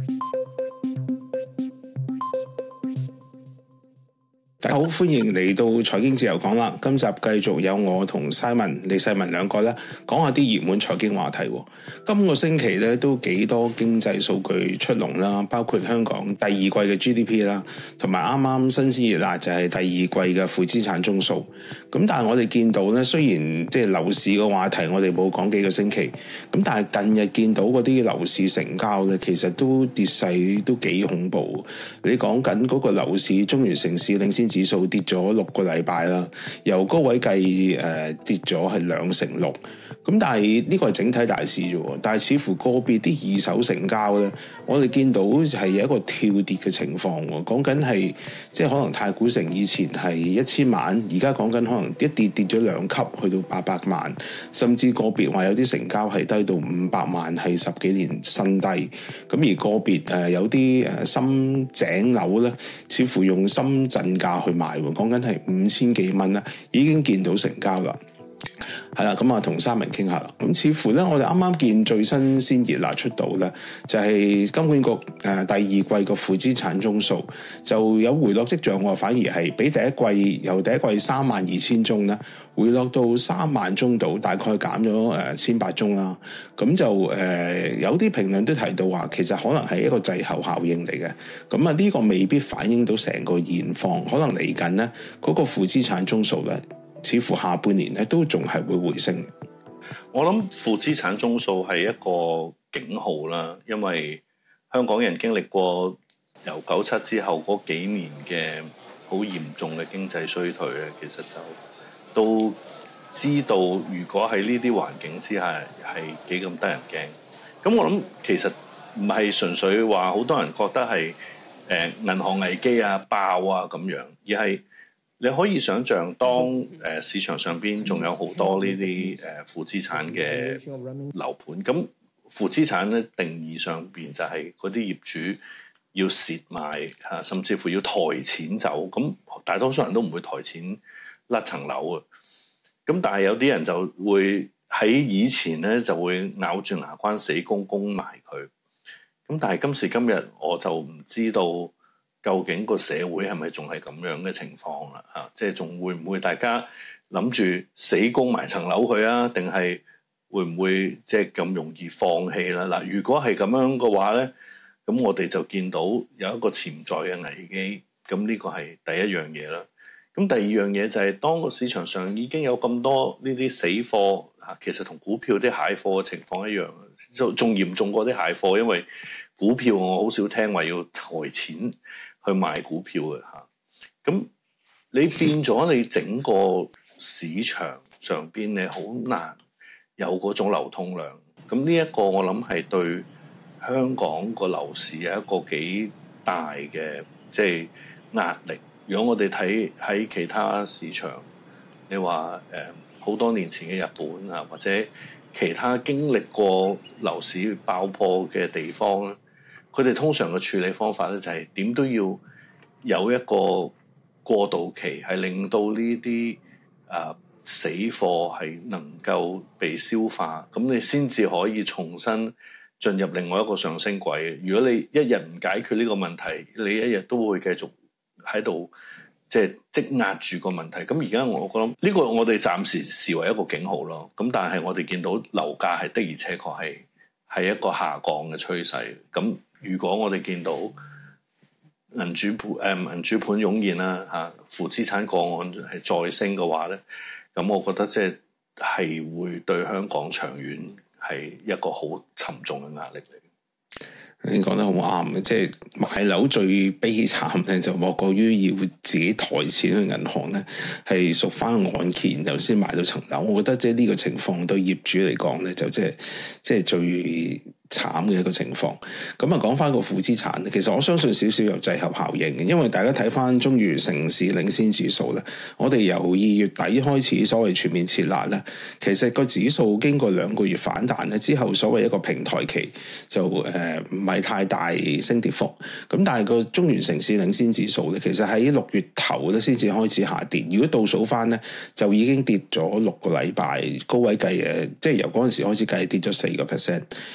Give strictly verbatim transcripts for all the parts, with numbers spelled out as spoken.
大家好，歡迎嚟到財經自由講啦。今集繼續有我同 Simon 李世民兩個咧，講下啲熱門財經話題。今個星期咧都幾多經濟數據出籠啦，包括香港第二季嘅 G D P 啦，同埋啱啱新鮮熱辣就係第二季嘅負資產宗數。咁但係我哋見到咧，雖然即係樓市嘅話題我哋冇講幾個星期，咁但係近日見到嗰啲樓市成交咧，其實都跌勢都幾恐怖。你講緊嗰個樓市中原城市領先指數跌咗六個禮拜啦，由高位計誒、呃、跌咗係兩成六。咁但係呢個係整體大市啫喎，但係似乎個別啲二手成交咧，我哋見到係有一個跳跌嘅情況喎。講緊係即係可能太古城以前係一千萬，而家講緊可能一跌跌咗兩級，去到八百萬，甚至個別話有啲成交係低到五百萬，係十幾年新低。咁而個別誒有啲誒深井樓咧，似乎用深圳價去賣喎，講緊係五千幾蚊啦，已經見到成交啦。係啦，咁啊同三明傾下啦。咁似乎咧，我哋啱啱見最新鮮熱辣出到咧，就係金管局誒第二季個負資產宗數就有回落跡象喎，反而係比第一季由第一季三萬二千宗咧，回落到三萬宗度，大概減咗誒千八宗啦。咁就誒、呃、有啲評論都提到話，其實可能係一個滯後效應嚟嘅。咁啊呢個未必反映到成個現況，可能嚟緊咧嗰個負資產宗數咧，似乎下半年咧都仲係會回升。 我諗負資產宗數係一個警號啦，因為香港人經歷過由九七之後嗰幾年嘅好嚴重嘅經濟衰退咧，其實就都知道如果喺呢啲環境之下係幾咁得人驚。咁我諗其實唔係純粹話好多人覺得係誒銀行危機啊爆啊咁樣，而係你可以想象，當誒、呃、市場上邊仲有好多呢啲誒負資產嘅樓盤，咁負資產咧定義上邊就係嗰啲業主要蝕賣嚇，甚至乎要抬錢走。咁大多數人都唔會抬錢甩層樓啊。咁但係有啲人就會喺以前咧就會咬住牙關死供供埋佢。咁但係今時今日我就唔知道。究竟個社會係咪仲係咁樣嘅情況啦？嚇、啊，即係仲會唔會大家諗住死供埋層樓佢啊？定係會唔會即係咁容易放棄啦？嗱、啊，如果係咁樣嘅話咧，咁我哋就見到有一個潛在嘅危機。咁呢個係第一樣嘢啦。咁第二樣嘢就係、是、當個市場上已經有咁多呢啲死貨嚇、啊，其實同股票啲蟹貨嘅情況一樣，就仲嚴重過啲蟹貨，因為股票我好少聽話要抬錢去買股票嘅嚇，咁你變咗你整個市場上邊你好難有嗰種流通量，咁呢一個我諗係對香港個樓市有一個幾大嘅即係壓力。如果我哋睇喺其他市場，你話誒好多年前嘅日本啊，或者其他經歷過樓市爆破嘅地方咧。佢哋通常嘅處理方法咧，就係點都要有一個過渡期，係令到呢啲啊死貨係能夠被消化，咁你先至可以重新進入另外一個上升軌。如果你一日唔解決呢個問題，你一日都會繼續喺度即係積壓住個問題。咁而家我覺得呢個我哋暫時視為一個警號咯。咁但係我哋見到樓價係的而且確係係一個下降嘅趨勢。咁如果我哋見到銀主盤誒銀主盤湧現啦嚇，負資產個案係再升嘅話咧，咁我覺得即係係會對香港長遠係一個好沉重嘅壓力嚟。 你講得好啱嘅，即係買樓最悲慘咧，就莫過於要自己抬錢去銀行咧，係贖翻按揭然後先買到層樓。我覺得即係呢個情況對業主嚟講咧，就即係即係最慘嘅一個情況。咁啊，講翻個負資產，其實我相信少少有滯後效應嘅，因為大家睇翻中原城市領先指數咧，我哋由二月底開始所謂全面撤辣咧，其實個指數經過兩個月反彈咧之後，所謂一個平台期就誒唔係太大升跌幅。咁但係個中原城市領先指數咧，其實喺六月頭咧先至開始下跌。如果倒數翻咧，就已經跌咗六個禮拜，高位計誒，即係由嗰陣時開始計跌咗四個 percent。咁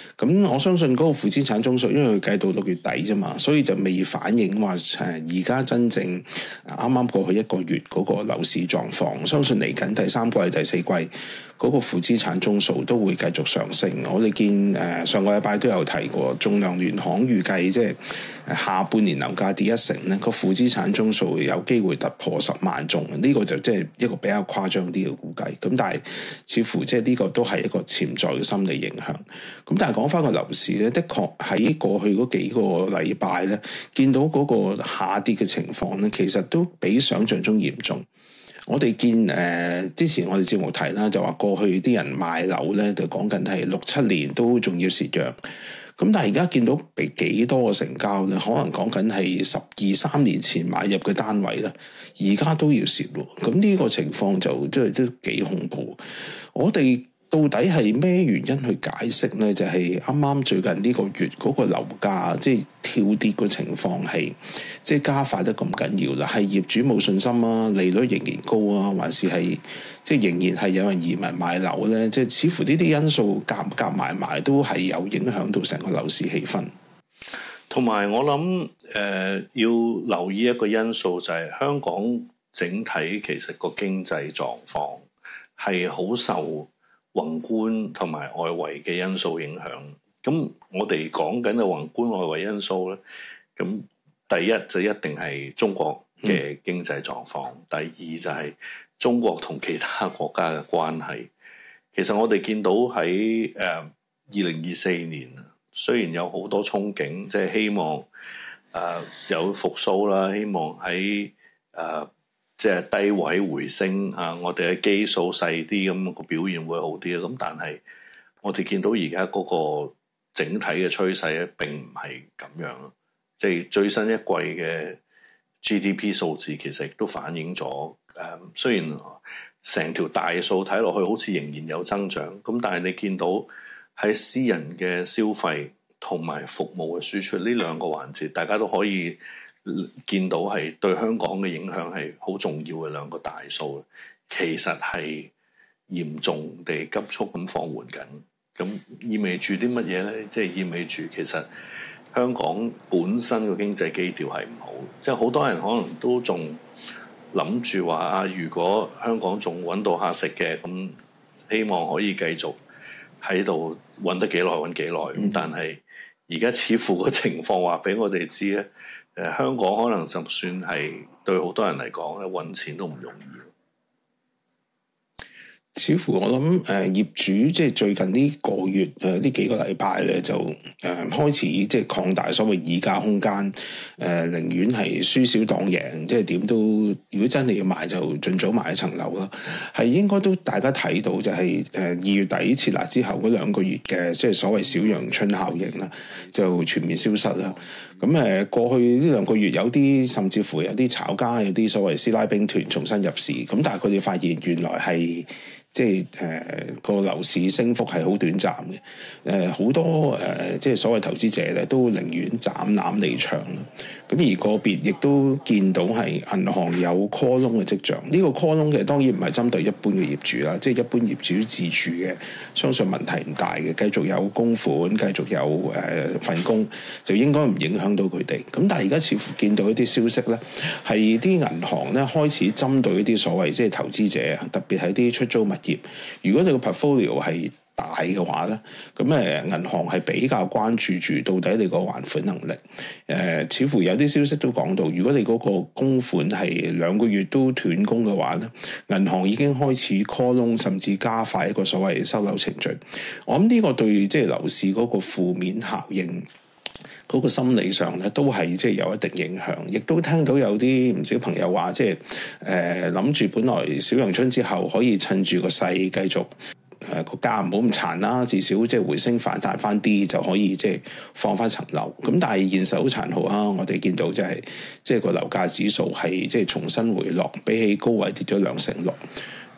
我相信嗰個負資產宗數，因為佢計到六月底啫嘛，所以就未反映話誒而家真正啱啱過去一個月嗰個樓市狀況。相信嚟緊第三季、第四季嗰個負資產宗數都會繼續上升。我哋見誒上個禮拜都有提過，仲量聯行預計即係下半年樓價跌一成咧，個負資產宗數有機會突破十萬宗。呢個就即係一個比較誇張啲嘅估計。咁但係似乎即係呢個都係一個潛在嘅心理影響。咁但係講翻個樓市咧，的確喺過去嗰幾個禮拜咧，見到嗰個下跌嘅情況咧，其實都比想象中嚴重。我哋見誒、呃、之前我哋節目提啦，就話過去啲人買樓咧，就講緊係六七年都仲要蝕讓。咁但係而家見到俾幾多個成交咧，可能講緊係十二三年前買入嘅單位咧，而家都要蝕喎。咁呢個情況就即係都幾恐怖。我哋到底係咩原因去解釋咧？就係啱啱最近呢個月嗰個樓價即係跳跌嘅情況係即係加快得咁緊要啦。係業主冇信心啊，利率仍然高啊，還是係即係仍然係有人移民買樓咧？即係似乎呢啲因素夾夾埋埋都係有影響到成個樓市氣氛。 同埋我諗誒、呃、要留意一個因素就係香港整體其實個經濟狀況係好受宏觀同埋外圍嘅因素影響，咁我哋講緊嘅宏觀外圍因素咧，咁第一就一定係中國嘅經濟狀況，嗯、第二就係中國同其他國家嘅關係。其實我哋見到喺誒二零二四年，雖然有好多憧憬，即係希望誒、呃、有復甦啦，希望喺誒。呃即係低位回升啊！我哋嘅基數細啲，咁個表現會好啲啊！咁但係我哋見到而家嗰個整體嘅趨勢咧，並唔係咁樣咯。即係最新一季嘅 G D P 數字，其實亦都反映咗誒、呃。雖然成條大數睇落去好似仍然有增長，咁但係你見到喺私人嘅消費同埋服務嘅輸出呢兩個環節，大家都可以見到係對香港嘅影響係好重要嘅兩個大數，其實係嚴重地急速咁放緩緊。咁意味住啲乜嘢呢？即係意味住其實香港本身個經濟基調係唔好，即係好多人可能都仲諗住話啊，如果香港仲揾到客食嘅，咁希望可以繼續喺度揾得幾耐揾幾耐。咁、嗯、但係而家似乎個情況話俾我哋知咧。誒、呃、香港可能就算係對好多人嚟講咧，揾錢都唔容易。 似乎我諗誒、呃、業主即係最近呢個月誒呢、呃、幾個禮拜咧就誒、呃、開始即係擴大所謂議價空間，誒、呃、寧願係輸少當贏，即係點都如果真係要買就盡早買一層樓啦。係應該都大家睇到就係誒二月底設立之後嗰兩個月嘅即係所謂小陽春效應啦，就全面消失啦。咁誒、呃、過去呢兩個月有啲甚至乎有啲炒家有啲所謂師奶兵團重新入市，咁但係佢哋發現原來係。即係誒個樓市升幅係好短暫嘅，誒、呃、好多誒、呃、即係所謂投資者咧都寧願斬纜離場啦。咁而個別亦都見到係銀行有 call loan 嘅跡象。呢、這個 call loan 嘅當然唔係針對一般嘅業主啦，即係一般業主自住嘅，相信問題唔大嘅，繼續有供款，繼續有誒、呃、份工，就應該唔影響到佢哋。咁但係而家似乎見到一啲消息咧，係啲銀行咧開始針對一啲所謂即係投資者啊，特別係啲出租物業。如果你個 portfolio 係大嘅話咧，咁誒銀行係比較關注住到底你個還款能力。誒、呃，似乎有啲消息都講到，如果你嗰個供款係兩個月都斷供嘅話咧，銀行已經開始 call loan，甚至加快一個所謂收樓程序。我諗呢個對即係樓市嗰個負面效應。嗰個心理上咧都係即係有一定影響，亦都聽到有啲唔少朋友話，即係誒諗住本來小陽春之後可以趁住個勢繼續誒個價唔好咁殘啦，至少即係回升反彈翻啲就可以即係放翻層樓。咁但係現實好殘酷啊！我哋見到即係即係個樓價指數係即係重新回落，比起高位跌咗兩成六。誒、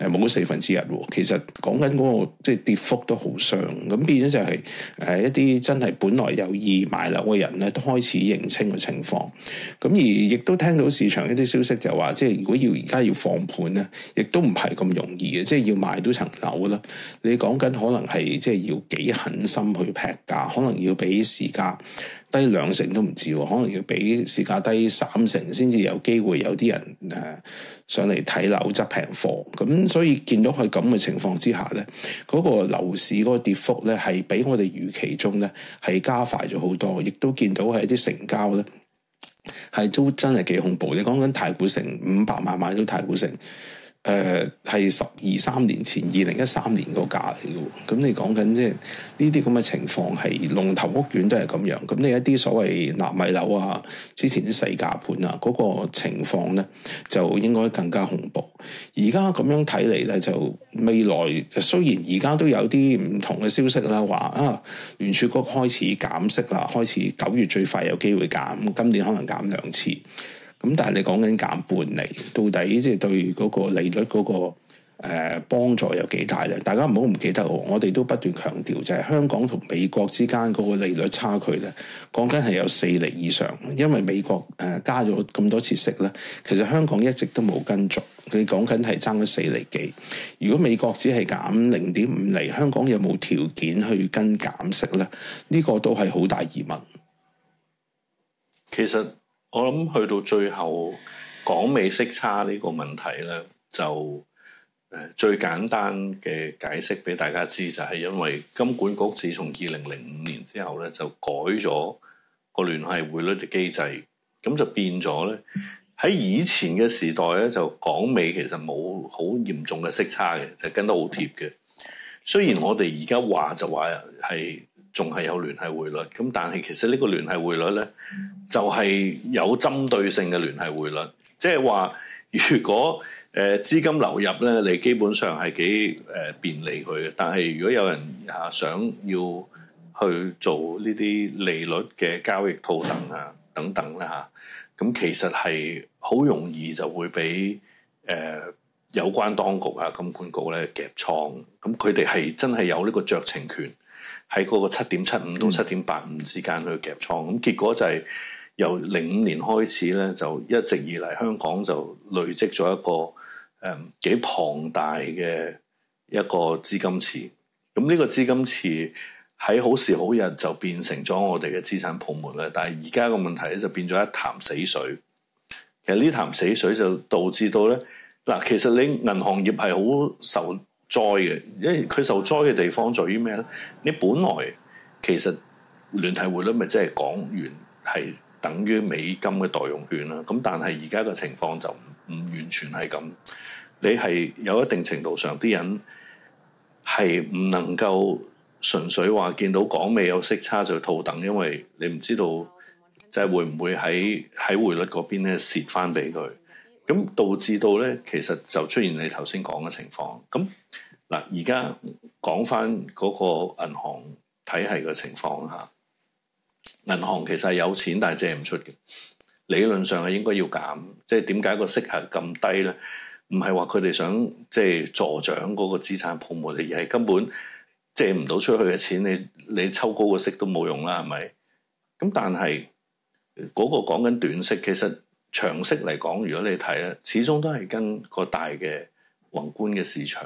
誒冇咗四分之一喎。其實講緊嗰個即係跌幅都好傷，咁變咗就係誒一啲真係本來有意買樓嘅人咧，都開始認清嘅情況。咁而亦都聽到市場一啲消息就話，即係如果要而家要放盤咧，亦都唔係咁容易嘅，即係要賣到層樓啦。你講緊可能係即係要幾狠心去劈價，可能要比市價低兩成都唔止，可能要比市價低三成先至有機會有啲人誒、呃、上嚟睇樓執平貨。咁所以見到佢咁嘅情況之下咧，嗰、那個樓市嗰個跌幅咧係比我哋預期中咧係加快咗好多，亦都見到係一啲成交咧係都真係幾恐怖。你講緊太古城五百萬買到太古城。誒係十二三年前二零一三年個價嚟嘅，咁你講緊即係呢啲咁嘅情況係龍頭屋苑都係咁樣，咁你一啲所謂納米樓啊，之前啲細價盤啊，嗰、那個情況咧就應該更加恐怖。而家咁樣睇嚟咧，就未來雖然而家都有啲唔同嘅消息啦，話啊聯儲局開始減息啦，開始九月最快有機會減，今年可能減兩次。咁但係你講緊減半厘，到底即係對嗰個利率嗰、那個誒、呃、幫助有幾大咧？大家唔好唔記得，我哋都不斷強調就係、是、香港同美國之間嗰個利率差距咧，講緊係有四厘以上。因為美國誒、呃、加咗咁多次息咧，其實香港一直都冇跟足。佢講緊係爭咗四厘幾。如果美國只係減零點五厘，香港有冇條件去跟減息咧？呢、這個都係好大疑問。 其實。我諗去到最後，港美息差呢個問題咧，就誒最簡單嘅解釋俾大家知，就係因為金管局自從二零零五年之後咧，就改咗個聯繫匯率嘅機制，咁就變咗咧喺以前嘅時代咧，就港美其實冇好嚴重嘅息差嘅，就跟得好貼嘅。雖然我哋而家話就話係。仲係有聯繫匯率，咁但係其實呢個聯繫匯率咧，就係、是、有針對性嘅聯繫匯率，即係話如果誒、呃、資金流入咧，你基本上係幾誒、呃、便利佢嘅。但係如果有人啊想要去做呢啲利率嘅交易套戥啊等等咧嚇，咁、啊、其實係好容易就會俾誒、呃、有關當局啊金管局咧夾倉，咁佢哋係真係有呢個酌情權。喺嗰個七點七五到七點八五之間去夾倉，咁結果就係由零五年開始咧，就一直以嚟香港就累積咗一個誒幾龐大嘅一個資金池。咁呢個資金池喺好時好日就變成咗我哋嘅資產泡沫啦。但係而家個問題咧就變咗一潭死水。其實呢潭死水就導致到咧嗱，其實你銀行業係好受災嘅，因為佢受災嘅地方在於咩咧？你本來其實聯繫匯率咪即係港元係等於美金嘅代用券啦。咁但係而家嘅情況就唔完全係咁。你係有一定程度上啲人係唔能夠純粹話見到港美有息差就套戥，因為你唔知道即係會唔會喺喺匯率嗰邊咧蝕翻俾佢。咁導致到咧，其實就出現你頭先講嘅情況。咁嗱，而家講翻嗰個銀行體系嘅情況嚇，銀行其實係有錢，但係借唔出嘅。理論上係應該要減，即係點解個息係咁低咧？唔係話佢哋想即係助長嗰個資產泡沫，而係根本借唔到出去嘅錢，你你抽高個息都冇用啦，係咪？咁但係嗰個講緊短息，其實。長息嚟講，如果你睇咧，始終都係跟個大嘅宏觀嘅市場。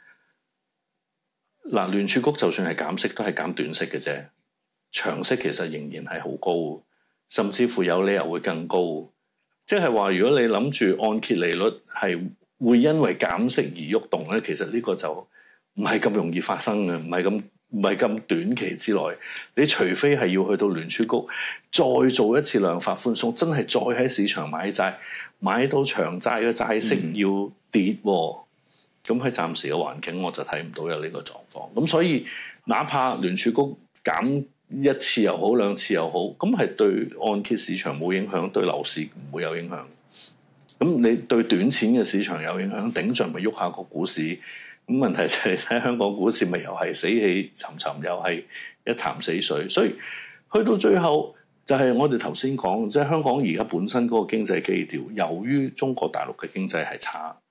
嗱，聯儲局就算係減息，都係減短息嘅啫。長息其實仍然係好高，甚至乎有理由會更高。即係話，如果你諗住按揭利率係會因為減息而喐動咧，其實呢個就唔係咁容易發生嘅，唔係咁。唔係咁短期之內，你除非係要去到聯儲局再做一次量化寬鬆，真係再喺市場買債，買到長債嘅債息要跌，咁喺暫時嘅環境我就睇唔到有呢個狀況。咁所以哪怕聯儲局減一次又好，兩次又好，咁係對按揭市場冇影響，對樓市唔會有影響。咁你對短錢嘅市場有影響，頂盡咪喐下個股市。咁問題就係喺香港股市咪又係死氣沉沉，又係一潭死水。所以去到最後就係我哋頭先講，即係香港而家本身嗰個經濟基調，由於中國大陸嘅經濟係差，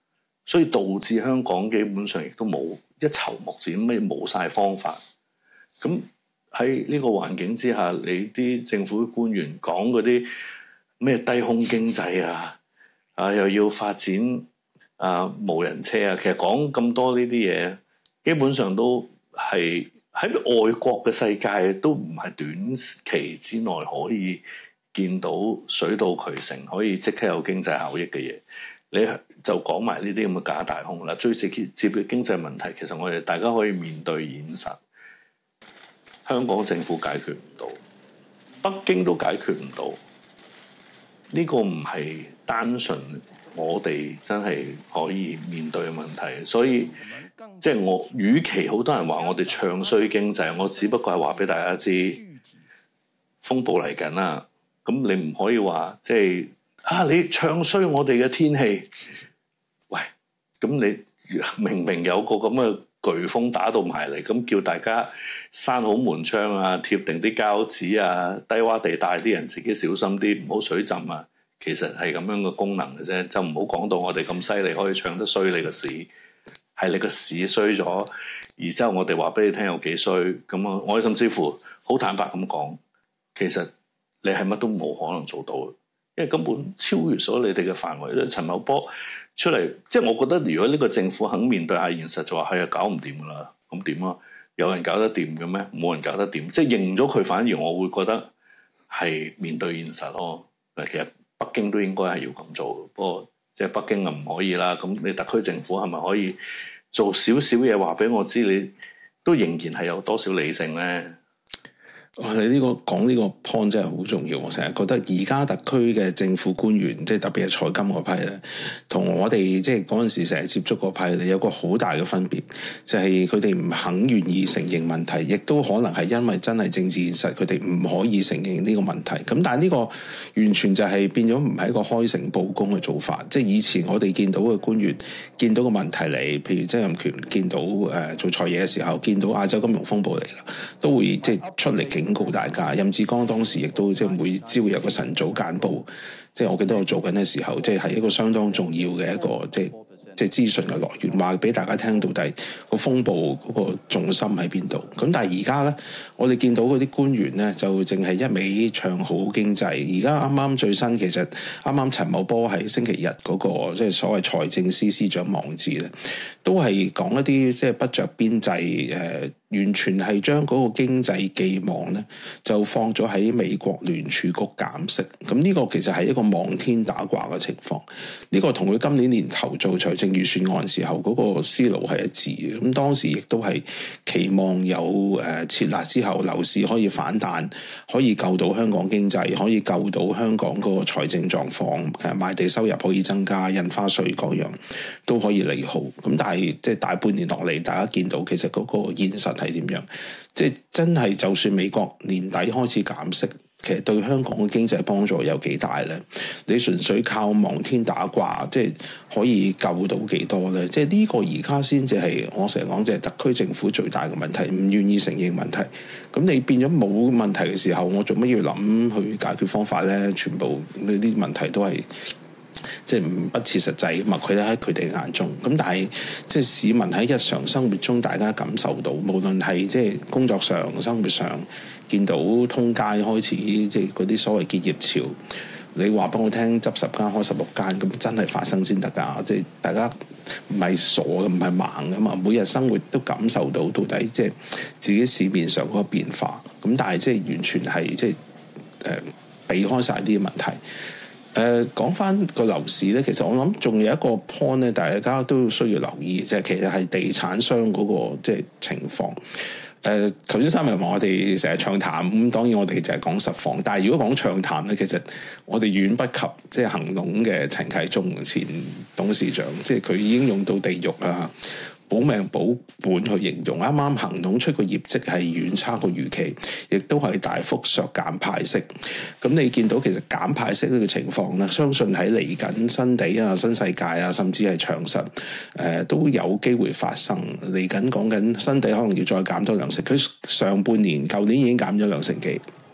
所以導致香港基本上亦都冇一籌莫展，咩冇晒方法。咁喺呢個環境之下，你啲政府官員講嗰啲咩低空經濟啊，啊又要發展啊無人車啊，其實講咁多呢啲嘢，基本上都係喺外國嘅世界都唔係短期之內可以見到水到渠成，可以即刻有經濟效益嘅嘢。你就講埋呢啲咁嘅假大空啦。最直接嘅經濟問題，其實我哋大家可以面對現實。香港政府解決唔到，北京都解決唔到。呢個唔係單純我哋真係可以面對嘅問題。所以即係我，與其好多人話我哋唱衰經濟，我只不過係話俾大家知風暴嚟緊啦。咁你唔可以話即係啊，你唱衰我哋嘅天氣。喂，咁你明明有個咁嘅颶風打到埋嚟，咁叫大家閂好門窗啊，貼定啲膠紙啊，低洼地帶啲人自己小心啲，唔好水浸啊。其實係咁樣嘅功能嘅啫，就唔好講到我哋咁犀利，可以唱得衰你個市，係你個市衰咗，而之後我哋話俾你聽有幾衰。咁啊，我甚至乎好坦白咁講，其實你係乜都冇可能做到，因為根本超越咗你哋嘅範圍。陳茂波出嚟，即係我覺得，如果呢個政府肯面對下現實，就話係啊，搞唔掂噶啦，咁點啊？有人搞得掂嘅咩？冇人搞得掂，即係認咗佢，反而我會覺得係面對現實咯。其實北京都應該係要咁做，不過即係北京啊唔可以啦。咁你特區政府係咪可以做少少嘢話俾我知？你都仍然係有多少理性咧？ 我哋呢個講呢個 point 真係好重要。我成日覺得而家特區嘅政府官員，即係特別係財金嗰批咧，同我哋即係嗰陣時成日接觸嗰批咧，有個好大嘅分別，就係佢哋唔肯願意承認問題，亦都可能係因為真係政治現實，佢哋唔可以承認呢個問題。咁但係呢個完全就係變咗唔係一個開誠佈公嘅做法。即係以前我哋見到嘅官員見到個問題嚟，譬如曾蔭權見到誒、呃、做財爺嘅時候，見到亞洲金融風暴嚟啦，都會即係出嚟警告大家。任志剛當時亦都即係每朝有個晨早簡報，即係我記得我做緊嘅時候，即係係一個相當重要嘅一個即係即係資訊嘅來源，話俾大家聽到底個風暴嗰個重心喺邊度。咁但係而家咧，我哋見到嗰啲官員咧就淨係一味唱好經濟。而家啱啱最新，其實啱啱陳茂波喺星期日嗰個即係所謂財政司司長網誌咧，都係講一啲即係不着邊際誒。呃完全係將嗰個經濟寄望咧，就放咗喺美國聯儲局減息。咁呢個其實係一個望天打卦嘅情況。呢個同佢今年年頭做財政預算案時候嗰個思路係一致嘅。咁當時亦都係期望有誒撤辣之後樓市可以反彈，可以救到香港經濟，可以救到香港嗰個財政狀況，誒賣地收入可以增加，印花稅各樣都可以利好。咁但係即係大半年落嚟，大家見到其實嗰個現實係點樣？即係真係，就算美國年底開始減息，其實對香港嘅經濟幫助有幾大咧？你純粹靠望天打卦，即係可以救到幾多咧？即係呢個而家先至係我成日講，即係特區政府最大嘅問題，唔願意承認問題。咁你變咗冇問題嘅時候，我做乜要諗去解決方法咧？全部呢啲問題都係。即係唔不切實際，咁啊佢喺佢哋眼中，咁但係即係市民喺日常生活中，大家感受到，無論係即係工作上、生活上，見到通街開始即係嗰啲所謂結業潮，你話俾我聽，執十間開十六間，咁真係發生先得㗎。即係大家唔係傻嘅，唔係盲㗎嘛，每日生活都感受到到底即係自己市面上嗰個變化，咁但係即係完全係即係誒、呃、避開晒啲問題。誒講翻個樓市咧，其實我諗仲有一個 point 咧，大家都需要留意，即係其實係地產商嗰個即係情況。誒頭先三日話我哋成日唱淡，咁當然我哋就係講實況。但係如果講唱淡咧，其實我哋遠不及即係恒隆嘅陳啟宗前董事長，即係佢已經用到地獄啊！保命保本去形容，啱啱恒隆出個業績係遠差過預期，亦都係大幅削減派息。咁你見到其實減派息呢個情況咧，相信喺嚟緊新地啊、新世界啊，甚至係長實，誒、呃、都有機會發生。嚟緊講緊新地可能要再減多兩成，佢上半年舊年已經減咗兩成幾。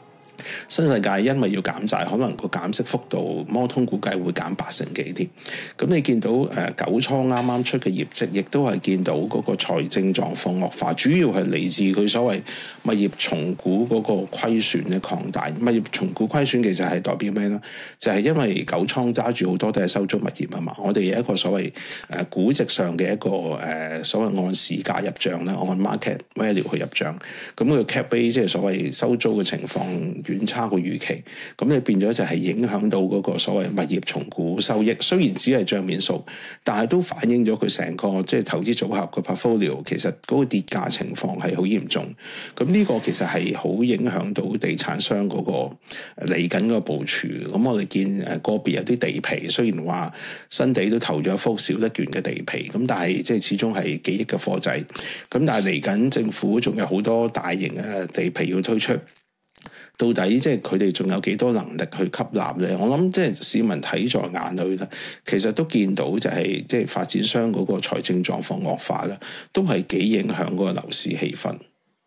新世界因為要減債，可能個減息幅度摩通估計會減八成幾添。咁你見到誒、呃、九倉啱啱出嘅業績，亦都係見到嗰個財政狀況惡化，主要係嚟自佢所謂物業重估嗰個虧損嘅擴大。物業重估虧損其實係代表咩咧？就係、是、因為九倉揸住好多都係收租物業啊嘛。我哋有一個所謂誒、呃、估值上嘅一個誒、呃、所謂按市價入帳啦，按 market value 去入帳。咁佢 cap rate 即係所謂收租嘅情況遠差過預期，咁你變咗就係影響到嗰個所謂物業重估收益。雖然只係帳面數，但係都反映咗佢成個即係投資組合個 portfolio 其實嗰個跌價情況係好嚴重。咁呢個其實係好影響到地產商嗰個嚟緊個部署。咁我哋見誒個別有啲地皮，雖然話新地都投咗一幅小得卷嘅地皮，咁但係即係始終係幾億嘅貨仔。咁但係嚟緊政府仲有好多大型嘅地皮要推出。到底即係佢哋仲有幾多能力去吸納咧？我諗即係市民睇在眼裏咧，其實都見到就係即係發展商嗰個財政狀況惡化咧，都係幾影響嗰個樓市氣氛。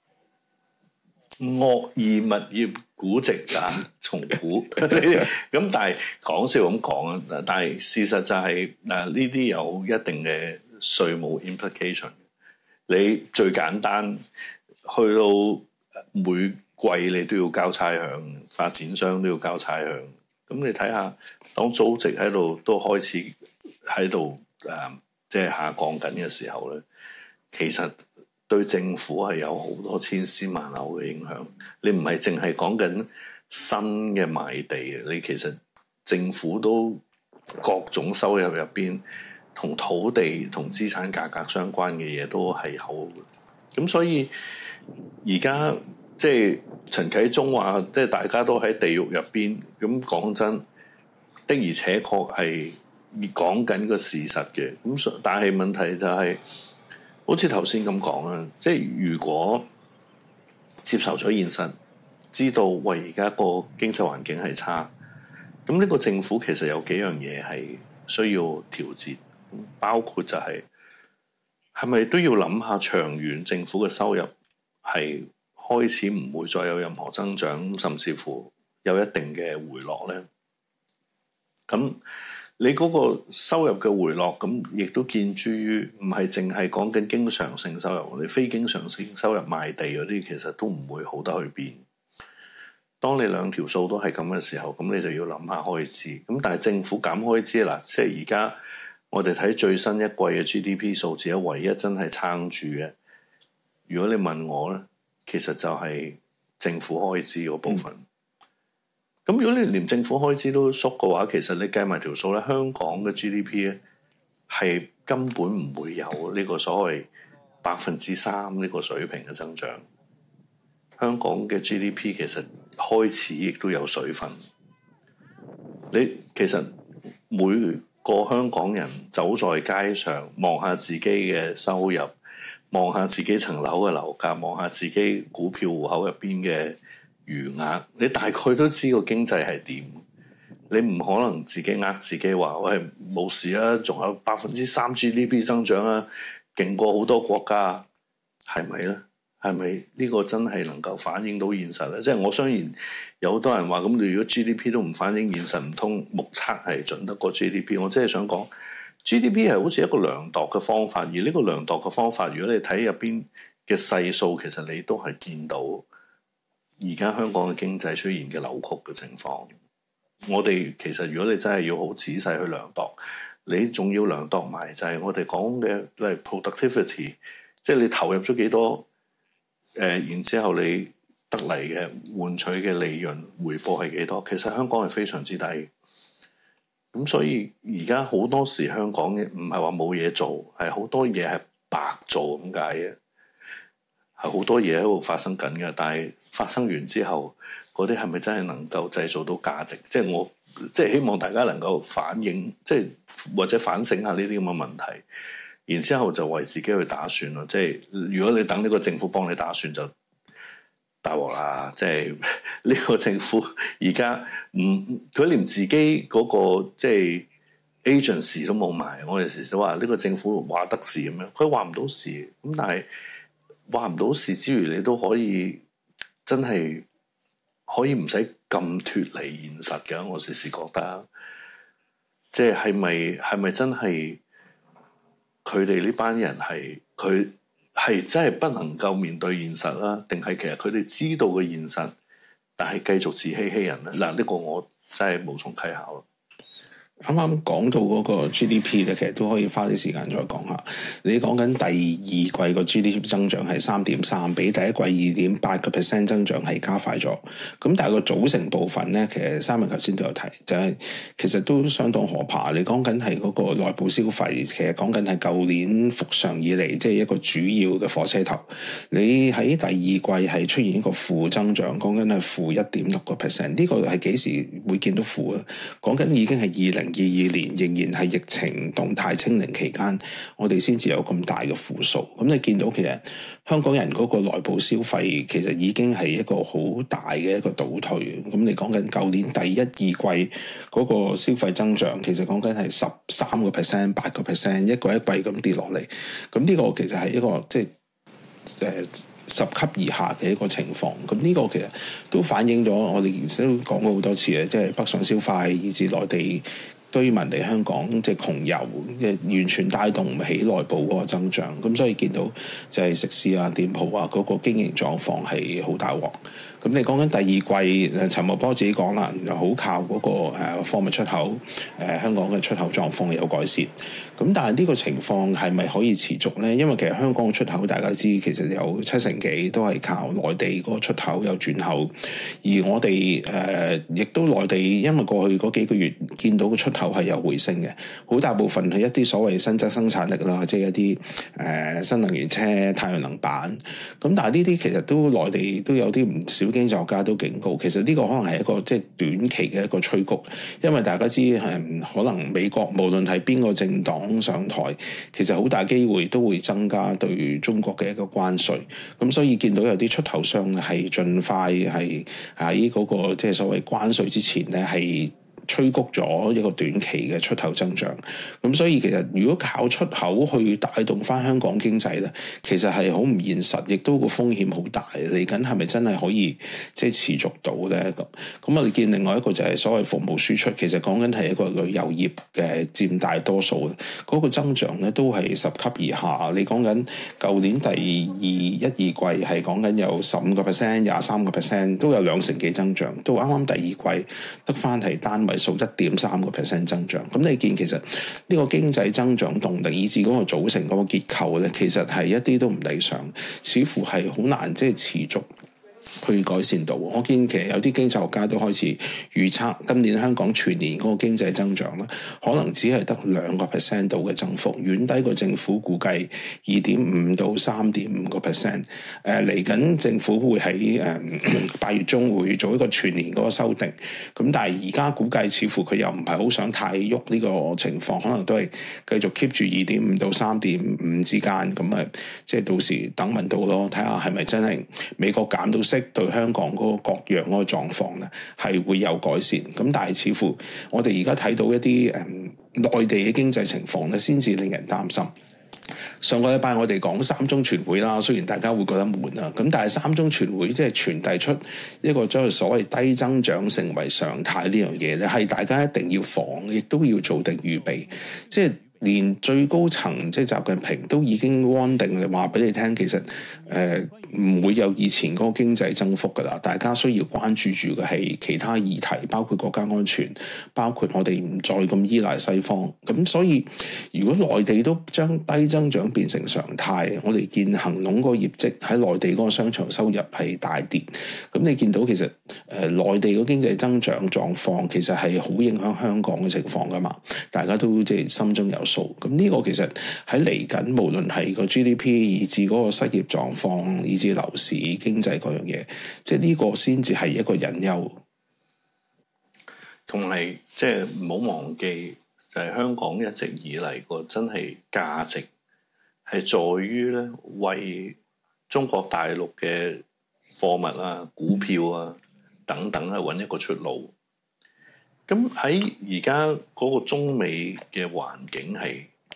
惡意物業估值啊，重估咁，但係講笑咁講啊，但係事實就係誒呢啲有一定嘅稅務 implication。你最簡單去到每季你都要交差餉，發展商都要交差餉。咁你睇下，當租值喺度都開始喺度誒，即係下降緊嘅時候咧，其實對政府係有好多千絲萬縷嘅影響。你唔係淨係講緊新嘅賣地嘅，你其實政府都各種收入入邊同土地同資產價格相關嘅嘢都係有。咁所以而家即係陳啟宗話，即係大家都喺地獄入邊。咁講真的，而且確係講緊個事實嘅。咁但係問題就係、是，好似頭先咁講啊，即係如果接受咗現實，知道喂而家個經濟環境係差，咁呢個政府其實有幾樣嘢係需要調節，包括就係係咪都要諗下長遠政府嘅收入係開始唔會再有任何增長，甚至乎有一定嘅回落咧。咁你嗰個收入嘅回落，咁亦都見諸於唔係淨係講緊經常性收入，你非經常性收入賣地嗰啲，其實都唔會好得去邊。當你兩條數都係咁嘅時候，咁你就要諗下開支。咁但係政府減開支啦，即係而家我哋睇最新一季嘅 G D P 數字，唯一真係撐住嘅。如果你問我咧，其實就係政府開支嗰部分。咁、嗯、如果你連政府開支都縮嘅話，其實你計埋條數咧，香港嘅 G D P 咧係根本唔會有呢個所謂百分之三呢個水平嘅增長。香港嘅 G D P 其實開始亦都有水分。你其實每個香港人走在街上，望下自己嘅收入，望下自己層樓嘅樓價，望下自己股票戶口入邊嘅餘額，你大概都知個經濟係點。你唔可能自己呃自己話喂冇事啊，仲有百分之三 G D P 增長啊，勁過好多國家，係咪咧？係咪呢個真係能夠反映到現實咧？即係我雖然有好多人話咁，你如果 G D P 都唔反映現實，唔通目測係準得過 G D P？ 我真係想講 G D P 係好似一個量度嘅方法，而呢個量度嘅方法，如果你睇入邊嘅細數，其實你都係見到而家香港嘅經濟出現嘅扭曲嘅情況。我哋其實如果你真係要好仔細去量度，你仲要量度埋就係我哋講嘅，例如 productivity， 即係你投入咗幾多。誒、呃，然之後你得嚟嘅換取嘅利潤回報係幾多？其實香港係非常之低，咁所以而家好多時香港嘅唔係話冇嘢做，係好多嘢係白做咁解嘅，係好多嘢喺度發生緊嘅。但係發生完之後，嗰啲係咪真係能夠製造到價值？即係我即係希望大家能夠反映，即係或者反省下呢啲咁嘅問題。然之後就為自己去打算咯，即係如果你等呢個政府幫你打算就大鑊啦。即係呢個政府而家唔佢連自己嗰個即係 agency 都冇埋，我哋時時都話呢個政府話得事咁樣，佢話唔到事。咁但係話唔到事之餘，你都可以真係可以唔使咁脫離現實嘅。我時時覺得，即係係咪係咪真係佢哋呢班人係佢係真係不能夠面對現實啦？定係其實佢哋知道嘅現實，但係繼續自欺欺人咧？嗱，呢個我真係無從稽考。 啱啱講到嗰個 G D P 咧，其實都可以花啲時間再講下。你講緊第二季個 G D P 增長係三點三，比第一季二點八個 percent 增長係加快咗。咁但係個組成部分咧，其實三文頭先都有提，就係、是、其實都相當可怕。你講緊係嗰個內部消費，其實講緊係舊年復常以嚟，即、就、係、是、一個主要嘅火車頭。你喺第二季係出現一個負增長，講緊係負一點六個 percent。呢個係幾時會見到負啊？講緊已經係二零二二年仍然係疫情動態清零期間，我哋先至有咁大嘅負數。咁你見到其實香港人嗰個內部消費其實已經係一個好大嘅一個倒退。咁你講緊舊年第一二季嗰個消費增長，其實講緊係十三個 percent、八個 percent，一季一季咁跌落嚟。咁呢個其實係一個即係誒十級以下嘅一個情況，咁呢個其實都反映咗我哋都講過好多次嘅，即係北上消費以至內地居民嚟香港即係窮遊，即係完全帶動唔起內部嗰個增長。咁所以見到就係食肆啊、店鋪啊嗰個經營狀況係好大鑊。咁你講緊第二季，誒陳茂波自己講啦，就好靠嗰個誒貨物出口，誒香港嘅出口狀況有改善。咁但係呢個情況係咪可以持續咧？因為其實香港嘅出口大家知，其實有七成幾都係靠內地嗰個出口有轉口，而我哋誒亦都內地，因為過去嗰幾個月見到嘅出口係有回升嘅，好大部分係一啲所謂新增生產力啦，即係一啲誒、呃、新能源車、太陽能板。咁但係呢啲其實都內地都有啲唔少經濟學家都警告，其實呢個可能係一個即係短期嘅一個催谷，因為大家知係可能美國無論係邊個政黨上台，其實好大機會都會增加對中國嘅一個關稅。咁所以見到有啲出口商係盡快係喺嗰個即係所謂關稅之前咧係催谷咗一個短期嘅出口增長，咁所以其實如果靠出口去帶動翻香港經濟咧，其實係好唔現實，亦都個風險好大。嚟緊係咪真係可以即係持續到咧？咁咁我哋見另外一個就係所謂服務輸出，其實講緊係一個旅遊業嘅佔大多數，嗰、那個增長咧都係十級以下。你講緊舊年第二一二季係講緊有十五個 percent、廿三個 percent，都有兩成幾增長，到啱啱第二季得翻係單位數一點三個 percent 增長。咁你見其實呢個經濟增長動力以至嗰個組成嗰個結構咧，其實係一啲都唔理想，似乎係好難即係持續去改善到。我見其實有啲經濟學家都開始預測今年香港全年嗰個經濟增長咧，可能只係得兩個 percent 度嘅增幅，遠低過政府估計二點五到三點五個 percent。誒嚟緊政府會喺誒八月中會做一個全年嗰個修訂，咁但係而家估計似乎佢又唔係好想太喐呢個情況，可能都係繼續 keep 住二點五到三點五之間。咁啊，即係到時等問到咯，睇下係咪真係美國減到息，對香港嗰個各樣嗰個狀況咧係會有改善。咁但係似乎我哋而家睇到一啲誒、嗯、內地嘅經濟情況咧，先至令人擔心。上個禮拜我哋講三中全會啦，雖然大家會覺得悶啊，咁但係三中全會即係傳遞出一個將所謂低增長成為常態呢樣嘢咧，係大家一定要防，亦都要做定預備。即係連最高層即係習近平都已經 warn 定，你話俾你聽，其實誒唔會有以前嗰個經濟增幅㗎啦。大家需要關注住嘅係其他議題，包括國家安全，包括我哋唔再咁依賴西方。咁所以如果內地都將低增長變成常態，我哋見恒隆嗰個業績喺內地嗰個商場收入係大跌。咁你見到其實誒、呃、內地個經濟增長狀況其實係好影響香港嘅情況㗎嘛，大家都即係心中有數。咁呢個其實喺嚟緊，無論係個 G D P 以至嗰個失業狀況，以至樓市經濟嗰樣嘢，即係呢個先至係一個隱憂。 同埋即係唔好忘記，就係香港一直以嚟個真係價值係在於咧，為中國大陸嘅貨物啊、股票啊等等啊揾一個出路。咁喺而家嗰個中美嘅環境係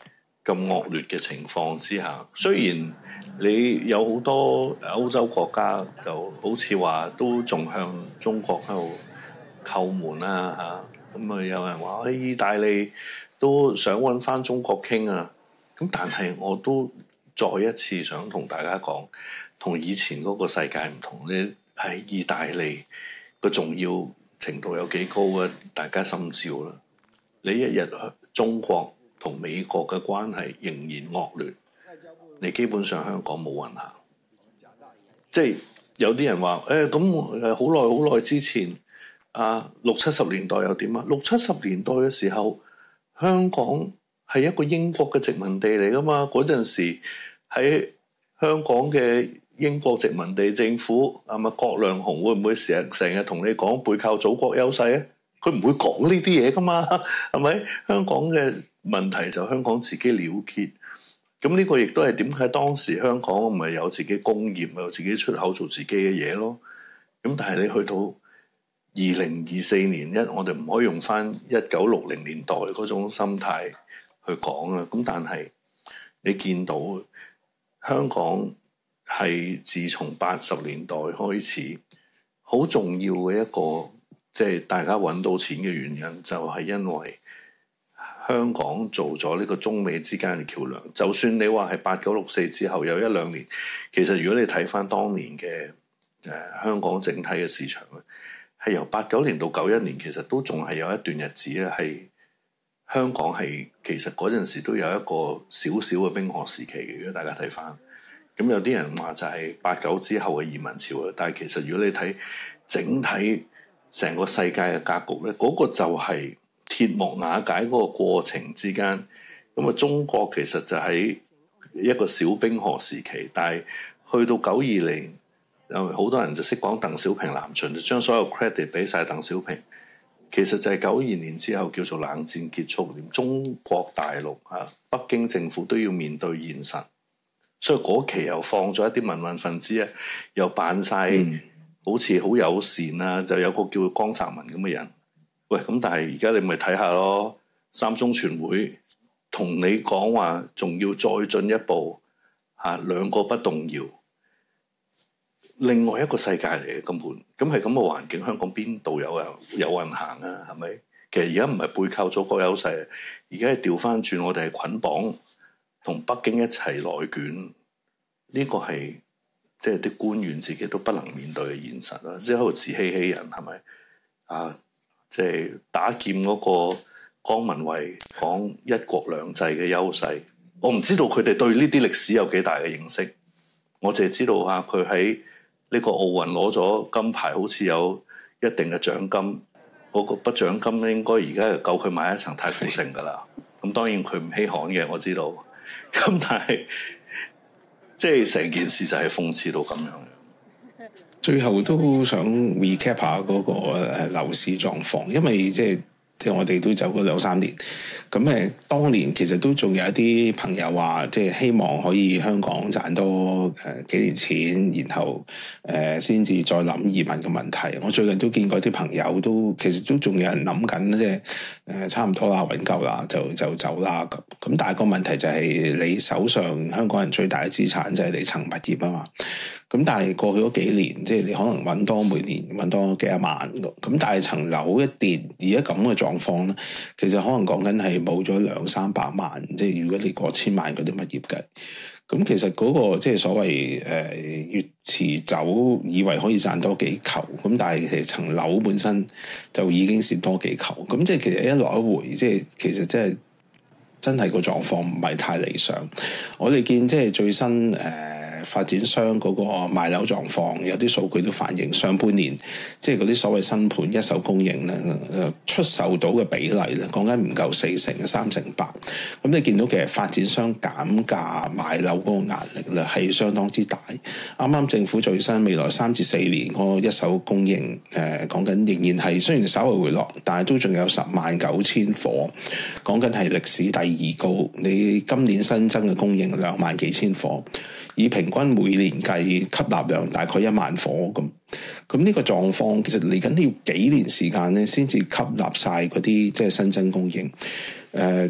咁惡劣嘅情況之下，雖然你有好多歐洲國家就好似話都仲向中國喺度叩門啊嚇，咁啊有人話喺意大利都想揾翻中國傾啊，咁但係我都再一次想同大家講，同以前嗰個世界唔同，你喺意大利個重要程度有幾高啊？大家心照啦。你一日中國同美國嘅關係仍然惡劣，你基本上香港冇運行。即係有啲人話誒咁誒好耐好耐之前啊，六七十年代又點啊？六七十年代嘅時候，香港係一個英國嘅殖民地嚟噶嘛？嗰陣時喺香港嘅英國殖民地政府係咪葛量洪會唔會成日成日同你講背靠祖國優勢啊？佢唔會講呢啲嘢噶嘛？係咪？香港嘅問題就香港自己了結。咁呢個亦都係點解當時香港唔係有自己工業，有自己出口做自己嘅嘢咯？咁但係你去到二零二四年一，我哋唔可以用翻一九六零年代嗰種心態去講啦。咁但係你見到香港係自從八十年代開始，好重要嘅一個即係大家揾到錢嘅原因，就係因為香港做咗呢個中美之間嘅橋梁。就算你話係八九六四之後有一兩年，其實如果你睇翻當年嘅誒、呃、香港整體嘅市場咧，係由八九年到九一年，其實都仲係有一段日子咧，係香港係其實嗰陣時都有一個小小嘅冰河時期嘅。如果大家睇翻，咁有啲人話就係八九之後嘅移民潮啦。但係其實如果你睇整體成個世界嘅格局咧，嗰、嗰個就係鐵幕瓦解嗰個過程之間。咁啊，中國其實就喺一個小冰河時期，但係去到九二零。有好多人就識講鄧小平南巡，就將所有 credit 俾晒鄧小平。其實就係九二年之後叫做冷戰結束，連中國大陸啊、北京政府都要面對現實，所以嗰期又放咗一啲民運分子啊，又扮晒好似好友善啊，就有個叫江澤民咁嘅人。喂，咁但係而家你咪睇下咯，三中全會同你講話，仲要再進一步嚇，兩個不動搖。另外一個世界嚟嘅根本，咁係咁嘅環境，香港邊度有有有運行啊？係咪？其實而家唔係背靠祖國優勢，而家係調翻轉，我哋係捆綁同北京一齊內卷。呢個係即係啲官員自己都不能面對嘅現實啦，即係喺度自欺欺人，係咪？啊，即係打劍嗰個江文慧講一國兩制嘅優勢，我唔知道佢哋對呢啲歷史有幾大嘅認識，我淨係知道啊，佢喺呢個奧運攞咗金牌，好似有一定嘅獎金，嗰、那個筆獎金咧應該而家就夠佢買一層太古城噶啦。咁當然佢唔稀罕嘅，我知道。咁但係即係成件事就係諷刺到咁樣。 最後都想 recap 下嗰個誒樓市狀況，因為即係即係我哋都走過兩三年。咁誒，當年其實都仲有一啲朋友話，即係希望可以香港賺多誒幾年錢，然後誒先至再諗移民嘅問題。我最近都見過啲朋友都，其實都仲有人諗緊，即係誒差唔多啦，揾夠啦，就就走啦咁。咁但係個問題就係你手上香港人最大嘅資產就係你層物業啊嘛。咁但係過去嗰幾年，即係你可能揾多每年揾多幾廿萬咁，但係層樓一跌，而家咁嘅狀況咧，其實可能講緊係冇咗兩三百萬，即係如果你過千萬嗰啲物業計，咁其實嗰、嗰個即係所謂誒、呃、越遲走，以為可以賺多幾球，咁但係其實層樓本身就已經蝕多幾球，咁即係其實一來一回，即係其實即係真係個狀況唔係太理想。我哋見即係最新誒。呃發展商嗰個賣樓狀況，有啲數據都反映上半年即係嗰啲所謂新盤一手供應咧，出售到嘅比例咧，講緊唔夠四成，三成八。咁你見到其實發展商減價賣樓嗰個壓力咧係相當之大。啱啱政府最新未來三至四年嗰個一手供應誒講緊仍然係雖然稍微回落，但係都仲有十萬九千伙，講緊係歷史第二高。你今年新增嘅供應兩萬幾千伙。以平均每年計吸納量大概一萬伙咁，咁呢個狀況其實嚟緊要幾年時間咧，先至吸納晒嗰啲即係新增供應。誒、呃，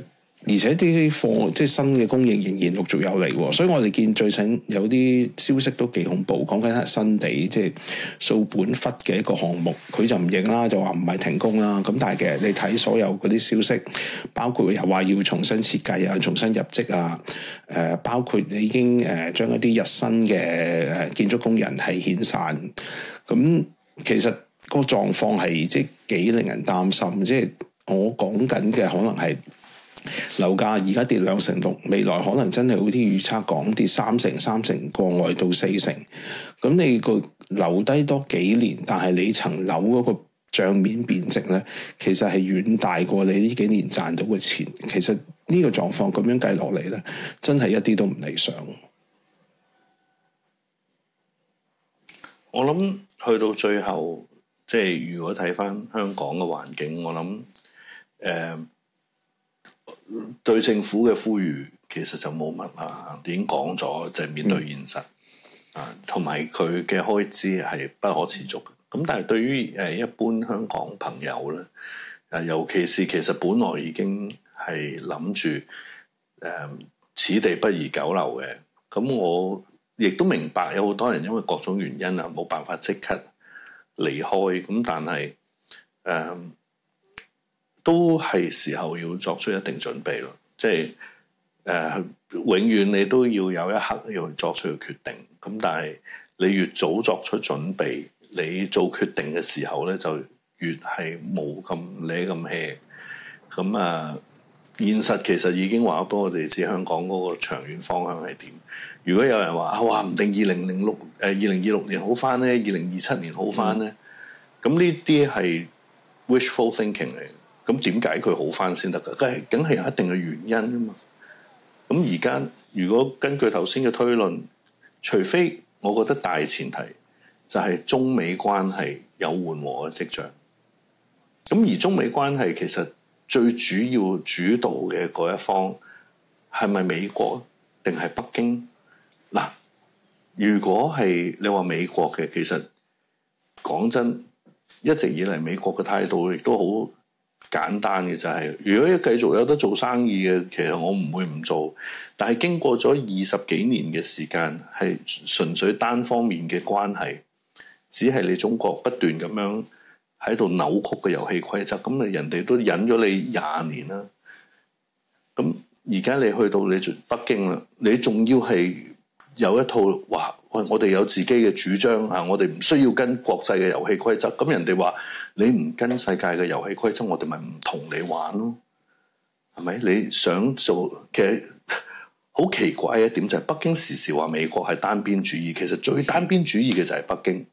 而且啲貨即係新嘅供應仍然陸續有嚟，所以我哋見最近有啲消息都幾恐怖，講緊係新地即係掃本忽嘅一個項目，佢就唔認啦，就話唔係停工啦。咁但係其實你睇所有嗰啲消息，包括又話要重新設計啊、重新入職啊，誒、呃、包括已經誒將一啲日薪嘅誒建築工人係遣散，咁其實個狀況係即係幾令人擔心。即係我講緊嘅可能係樓價而家跌兩成六，未來可能真係好啲預測講跌三成、三成過外到四成。咁你個留低多幾年，但係你層樓嗰個帳面貶值咧，其實係遠大過你呢幾年賺到嘅錢。其實呢個狀況咁樣計落嚟咧，真係一啲都唔理想。 我諗去到最後，即係如果睇翻香港嘅環境，我諗誒、呃、對政府嘅呼籲其實就冇乜啊，已經講咗就係、是、面對現實、嗯、啊，同埋佢嘅開支係不可持續嘅。咁但係對於誒一般香港朋友咧，啊尤其是其實本來已經係諗住誒此地不宜久留嘅，咁我亦都明白有好多人因為各種原因啊冇辦法即刻離開，咁但係誒、呃、都係時候要作出一定準備咯，即係誒、呃、永遠你都要有一刻要作出嘅決定，咁但係你越早作出準備，你做決定嘅時候咧就越係冇咁理咁 hea， 咁啊現實其實已經話俾我哋知香港嗰個長遠方向係點。如果有人話啊話唔定二零零六誒二零二六年好翻咧，二零二七年好翻咧，咁呢啲係 wishful thinking 嚟。咁點解佢好翻先得㗎？梗係梗係有一定嘅原因啊嘛。咁而家如果根據頭先嘅推論，除非我覺得大前提就係中美關係有緩和嘅跡象。咁而中美關係其實最主要主導嘅嗰一方係咪美國定係北京？嗱，如果係你話美國嘅，其實講真，一直以嚟美國嘅態度亦都好簡單嘅，就係、是、如果一繼續有得做生意嘅，其實我唔會唔做。但係經過咗二十幾年嘅時間，係純粹單方面嘅關係，只係你中國不斷咁樣喺度扭曲嘅遊戲規則，咁啊人哋都忍咗你廿年啦。咁而家你去到你北京啦，你仲要係有一套話，喂，我哋有自己嘅主張啊，我哋唔需要跟國際嘅遊戲規則。咁人哋話你唔跟世界嘅遊戲規則，我哋咪唔同你玩咯，係咪？你想做，其實好奇怪一點就係北京時時話美國係單邊主義，其實最單邊主義嘅就係北京。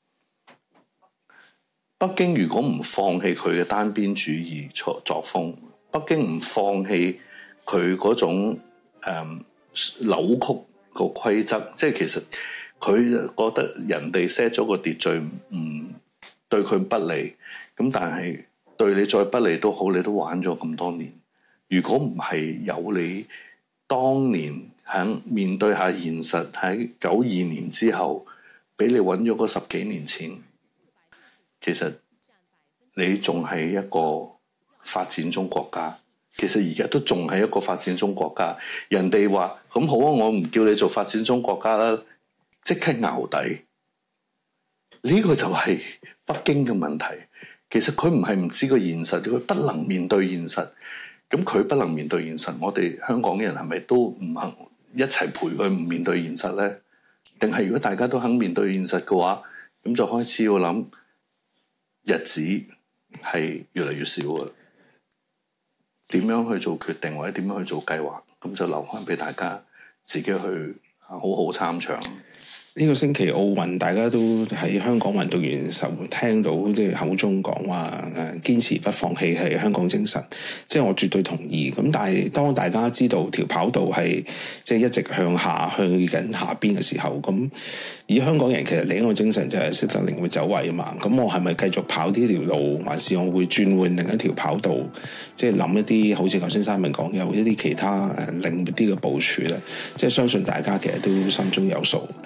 北京如果唔放棄佢嘅單邊主義作作風，北京唔放棄佢嗰種誒、嗯、扭曲個規則，即係其實佢覺得人哋 set 咗個秩序唔對佢不利，咁但係對你再不利都好，你都玩咗咁多年。如果唔係有你當年喺面對下現實，喺九二年之後俾你揾咗嗰十幾年錢，其實你仲係一個發展中國家。其實而家都仲係一個發展中國家，人哋話咁好啊，我唔叫你做發展中國家啦，即刻淆底。呢個就係北京嘅問題。其實佢唔係唔知個現實，佢不能面對現實。咁佢不能面對現實，我哋香港人係咪都唔肯一齊陪佢唔面對現實呢？定係如果大家都肯面對現實嘅話，咁就開始要諗日子係越嚟越少嘅。點樣去做決定或者點樣去做計劃，咁就留翻俾大家自己去好好參詳。 呢個星期奧運，大家都喺香港運動員時候聽到即係口中講話誒堅持不放棄係香港精神，即係我絕對同意。咁但係當大家知道條跑道係即係一直向下向緊下邊嘅時候，咁以香港人其實另一個精神就係識得靈活走位啊嘛。咁我係咪繼續跑呢條路，還是我會轉換另一條跑道？即係諗一啲好似頭先三文講有一啲其他誒靈活啲嘅部署咧。即係相信大家其實都心中有數。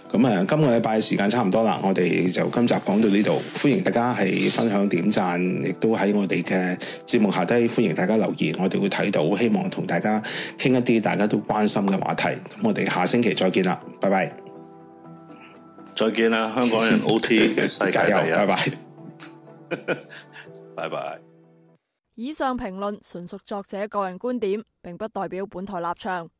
咁啊，今個禮拜時間差唔多啦，我哋就今集講到呢度，歡迎大家係分享點讚，亦都喺我哋嘅節目下低歡迎大家留言，我哋會睇到，希望同大家傾一啲大家都關心嘅話題。咁我哋下星期再見啦，拜拜。 再見啦，香港人 O T 世界第一， 拜拜， 拜拜。 以上評論純屬作者個人觀點，並不代表本台立場。